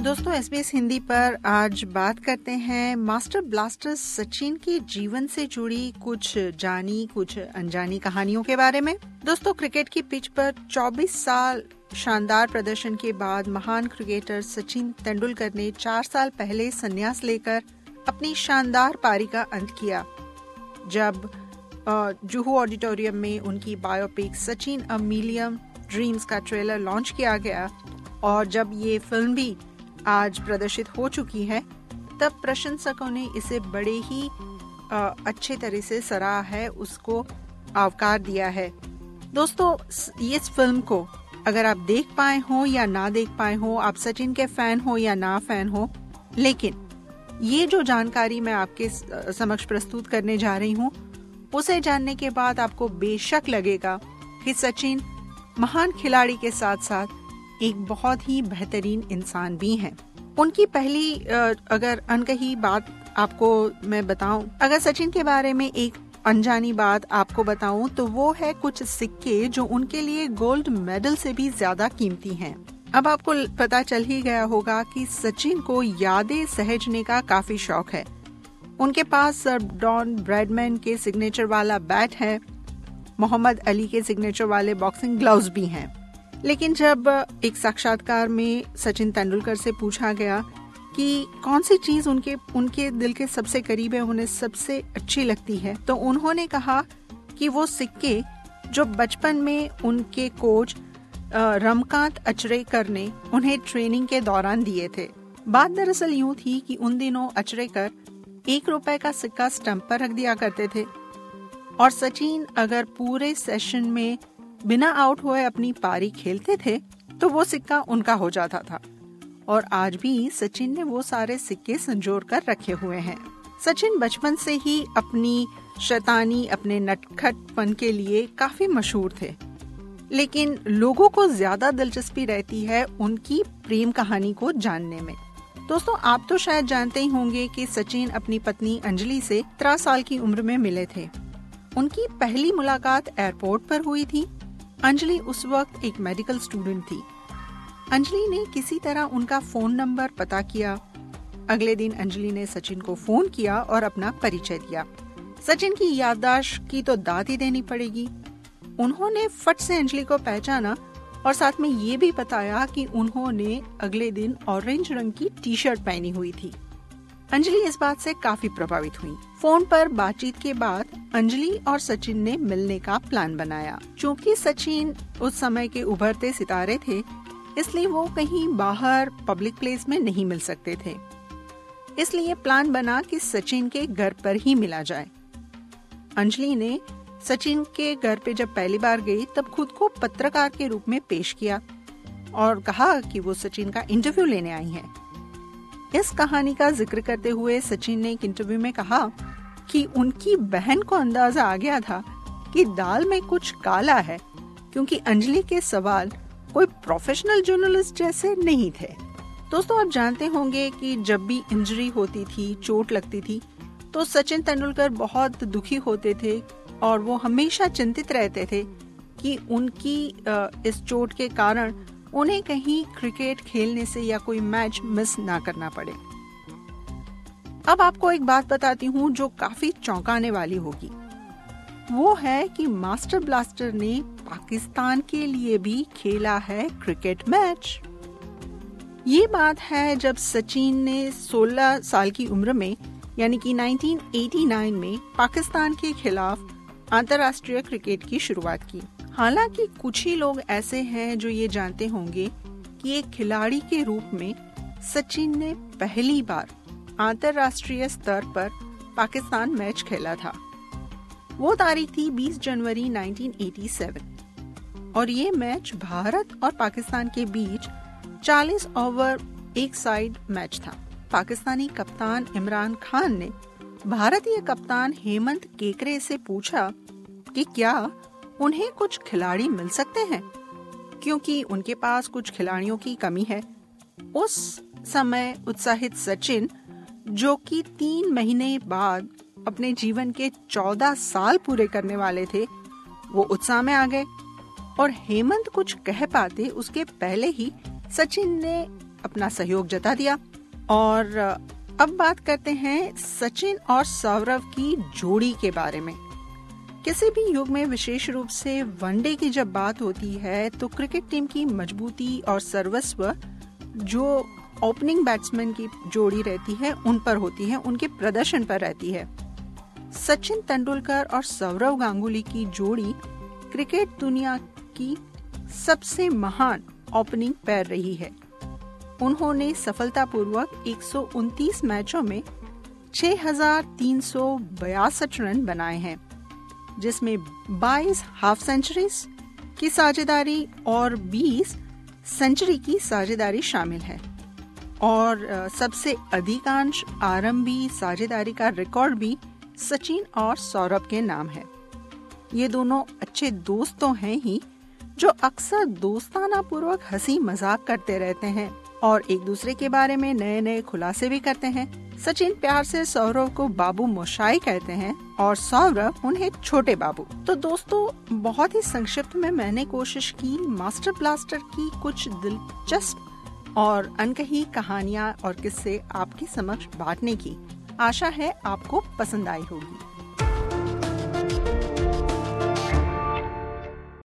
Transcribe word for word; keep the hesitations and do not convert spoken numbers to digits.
दोस्तों, एसबीएस हिंदी पर आज बात करते हैं मास्टर ब्लास्टर सचिन के जीवन से जुड़ी कुछ जानी कुछ अनजानी कहानियों के बारे में। दोस्तों, क्रिकेट की पिच पर चौबीस साल शानदार प्रदर्शन के बाद महान क्रिकेटर सचिन तेंदुलकर ने चार साल पहले संन्यास लेकर अपनी शानदार पारी का अंत किया, जब जुहू ऑडिटोरियम में उनकी biopic Sachin a million dreams का ट्रेलर लॉन्च किया गया। और जब ये फिल्म भी आज प्रदर्शित हो चुकी है, तब प्रशंसकों ने इसे बड़े ही आ, अच्छे तरह से सराहा है, उसको आवकार दिया है। दोस्तों, इस फिल्म को अगर आप देख पाए हो या ना देख पाए हो, आप सचिन के फैन हो या ना फैन हो, लेकिन ये जो जानकारी मैं आपके समक्ष प्रस्तुत करने जा रही हूँ, उसे जानने के बाद आपको बेशक लगेगा कि सचिन महान खिलाड़ी के साथ साथ एक बहुत ही बेहतरीन इंसान भी हैं। उनकी पहली अगर अनकही बात आपको मैं बताऊं, अगर सचिन के बारे में एक अनजानी बात आपको बताऊं, तो वो है कुछ सिक्के जो उनके लिए गोल्ड मेडल से भी ज्यादा कीमती हैं। अब आपको पता चल ही गया होगा कि सचिन को यादें सहेजने का काफी शौक है। उनके पास सर डॉन ब्रैडमैन के सिग्नेचर वाला बैट है, मोहम्मद अली के सिग्नेचर वाले बॉक्सिंग ग्लव्स भी हैं। लेकिन जब एक साक्षात्कार में सचिन तेंदुलकर से पूछा गया कि कौन सी चीज उनके उनके दिल के सबसे करीब है, उन्हें सबसे अच्छी लगती है, तो उन्होंने कहा कि वो सिक्के जो बचपन में उनके कोच रमकांत अचरेकर ने उन्हें ट्रेनिंग के दौरान दिए थे। बात दरअसल यूं थी कि उन दिनों अचरेकर एक रुपए का सिक्का स्टंप पर रख दिया करते थे, और सचिन अगर पूरे सेशन में बिना आउट हुए अपनी पारी खेलते थे तो वो सिक्का उनका हो जाता था। और आज भी सचिन ने वो सारे सिक्के संजोर कर रखे हुए हैं। सचिन बचपन से ही अपनी शैतानी, अपने नटखटपन के लिए काफी मशहूर थे, लेकिन लोगों को ज्यादा दिलचस्पी रहती है उनकी प्रेम कहानी को जानने में। दोस्तों, आप तो शायद जानते ही होंगे कि सचिन अपनी पत्नी अंजलि से तेरह साल की उम्र में मिले थे। उनकी पहली मुलाकात एयरपोर्ट पर हुई थी। अंजलि उस वक्त एक मेडिकल स्टूडेंट थी। अंजलि ने किसी तरह उनका फोन नंबर पता किया। अगले दिन अंजलि ने सचिन को फोन किया और अपना परिचय दिया। सचिन की याददाश्त की तो दाद ही देनी पड़ेगी। उन्होंने फट से अंजलि को पहचाना और साथ में ये भी बताया कि उन्होंने अगले दिन ऑरेंज रंग की टी शर्ट पहनी हुई थी। अंजलि इस बात से काफी प्रभावित हुई। फोन पर बातचीत के बाद अंजलि और सचिन ने मिलने का प्लान बनाया। चूंकि सचिन उस समय के उभरते सितारे थे, इसलिए वो कहीं बाहर पब्लिक प्लेस में नहीं मिल सकते थे। इसलिए प्लान बना कि सचिन के घर पर ही मिला जाए। अंजलि ने सचिन के घर पे जब पहली बार गई, तब खुद को पत्रकार के रूप में पेश किया और कहा कि वो सचिन का इंटरव्यू लेने आई हैं। इस कहानी का जिक्र करते हुए सचिन ने एक इंटरव्यू में कहा कि उनकी बहन को अंदाजा आ गया था कि दाल में कुछ काला है, क्योंकि अंजलि के सवाल कोई प्रोफेशनल जर्नलिस्ट जैसे नहीं थे। दोस्तों, आप जानते होंगे कि जब भी इंजरी होती थी, चोट लगती थी, तो सचिन तेंदुलकर बहुत दुखी होते थे और वो हमेशा चिंतित रहते थे कि उनकी इस चोट के कारण उन्हें कहीं क्रिकेट खेलने से या कोई मैच मिस ना करना पड़े। अब आपको एक बात बताती हूँ जो काफी चौंकाने वाली होगी। वो है कि मास्टर ब्लास्टर ने पाकिस्तान के लिए भी खेला है क्रिकेट मैच। ये बात है जब सचिन ने सोलह साल की उम्र में, यानी कि उन्नीस सौ नवासी में पाकिस्तान के खिलाफ अंतर्राष्ट्रीय क्रिकेट की शुरुआत की। हालांकि कुछ ही लोग ऐसे हैं जो ये जानते होंगे कि एक खिलाड़ी के रूप में सचिन ने पहली बार अंतर्राष्ट्रीय स्तर पर पाकिस्तान मैच खेला था। वो तारीख थी बीस जनवरी उन्नीस सौ सत्तासी और ये मैच भारत और पाकिस्तान के बीच चालीस ओवर एक साइड मैच था। पाकिस्तानी कप्तान इमरान खान ने भारतीय कप्तान हेमंत केकरे से पूछा कि क्या उन्हें कुछ खिलाड़ी मिल सकते हैं, क्योंकि उनके पास कुछ खिलाड़ियों की कमी है। उस समय उत्साहित सचिन, जो कि तीन महीने बाद अपने जीवन के चौदह साल पूरे करने वाले थे, वो उत्साह में आ गए और हेमंत कुछ कह पाते उसके पहले ही सचिन ने अपना सहयोग जता दिया। और अब बात करते हैं सचिन और सौरव की जोड़ी के बारे में। किसी भी युग में विशेष रूप से वनडे की जब बात होती है तो क्रिकेट टीम की मजबूती और सर्वस्व जो ओपनिंग बैट्समैन की जोड़ी रहती है उन पर होती है, उनके प्रदर्शन पर रहती है। सचिन तेंदुलकर और सौरव गांगुली की जोड़ी क्रिकेट दुनिया की सबसे महान ओपनिंग पैर रही है। उन्होंने सफलतापूर्वक एक सौ उनतीस मैचों में छह हज़ार तीन सौ बयासठ रन बनाए हैं, जिसमें बाईस हाफ सेंचुरीज की साझेदारी और बीस सेंचुरी की साझेदारी शामिल है। और सबसे अधिकांश आरंभी साझेदारी का रिकॉर्ड भी सचिन और सौरभ के नाम है। ये दोनों अच्छे दोस्त तो हैं ही, जो अक्सर दोस्ताना पूर्वक हंसी मजाक करते रहते हैं और एक दूसरे के बारे में नए नए खुलासे भी करते हैं। सचिन प्यार से सौरव को बाबू मोशाई कहते हैं और सौरभ उन्हें छोटे बाबू। तो दोस्तों, बहुत ही संक्षिप्त में मैंने कोशिश की मास्टर ब्लास्टर की कुछ दिलचस्प और अनकही कहानियां और किस्से आपके समक्ष बांटने की। आशा है आपको पसंद आई होगी।